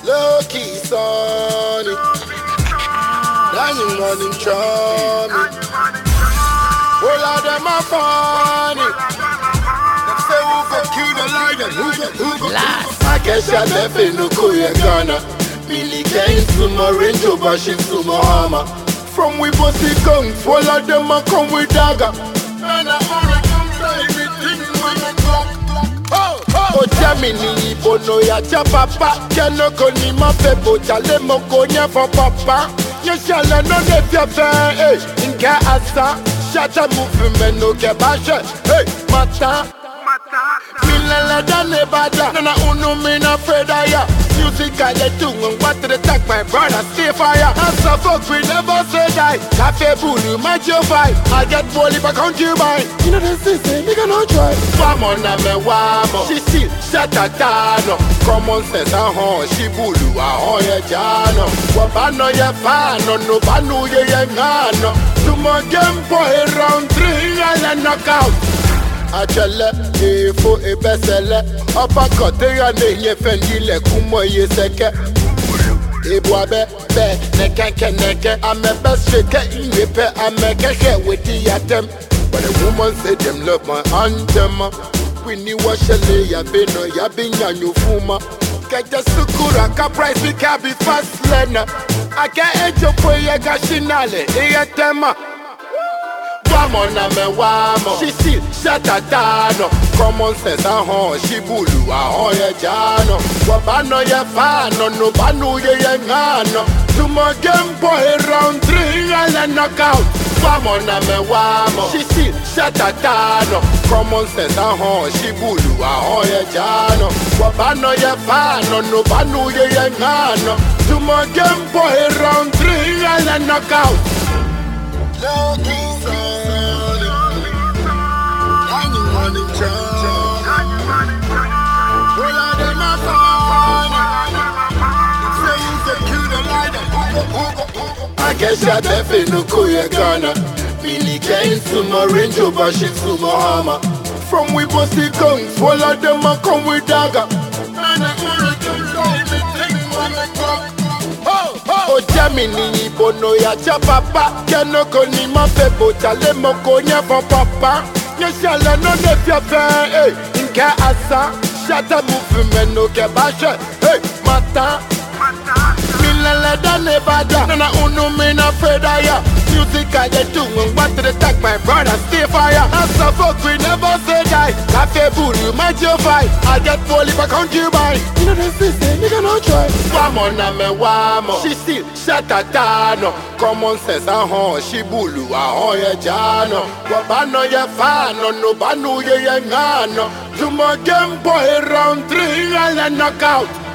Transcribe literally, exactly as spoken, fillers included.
Low key sunny. Now you running charming. All of them are funny. Them say who go kill the lion, who go, who go, Last. I guess I left in the Korea Ghana. Billy Kane to my Range Rover, shit to my hammer. From we bossy guns, all of them are come with dagger. And I wanna come say everything when I clock. Oh, oh, Jamini, Bono ya cha papa. Keno koni ma febo, chale mo konya for papa. You shall not know your fan, hey, inka asa. Shata movement, no kebasha, hey, mata. Milala dane bada, nana unu mina freda ya. Music I let do, and what to the attack my brother, stay fire. As a fuck, we never say die. Cafe bulu, match your vibe. I get bully back on you mine. You know this is it, nigga no try. Wamo na me wamo, she still shatatano. Common sense a hon, she bulu a hon ye jano. Wabano ye fano, no banu ye ye ngano. Sumo game boy round three, I knockout. Achele, efo ebesele. Uppercut, ya nenye fendile kumo ye seke. Ebuabe, be, nekenke neke. Ame best shake, inepe, ame keke with the atem. But the woman say them love my anthem. We ni washele ya beno ya binya nyufuma. Keja sukura ka price we can be fast learner. I can't enjoy for ya gashinale, eya tema. Wamo na me wamo, she still shatatano. Common sense a hon, she bulu a hon ye jano. Wabano ye fano, no banu ye ye ngano. Sumo game boy round three, I knockout. Wamo na me wamo, she still shatatano. Common sense a hon, she bulu a hon ye jano. Wabano ye fano, no banu ye ye ngano. Sumo game boy round three, I knockout. Low key sunny. Now you running charming. All of them are funny. Say you so cute and like that. I guess I left in the Korea Ghana. Billy Kane to my Range Rover, shit to my hammer. From we bossy guns, all of them are come with dagger. And I wanna come say everything when I talk. Oh, Jamini, Bono ya cha papa. Keno koni ma febo, chale mo konya for papa. You shall not know your fan, hey, inka asa. Shata movement, no kebasha, hey, mata. Milala dane bada, nana unu mina freda ya. Music I let do, and what to the attack my brother, stay fire. As a fuck, we never say die. Cafe bulu, match your vibe. I get bully back on you mine. You know this is it, nigga no try. Wamo na me wamo, she still shatatano. Common sense a hon, she bulu a hon ye jano. Wabano ye fano, no banu ye ye ngano. Sumo game boy round three, I knockout.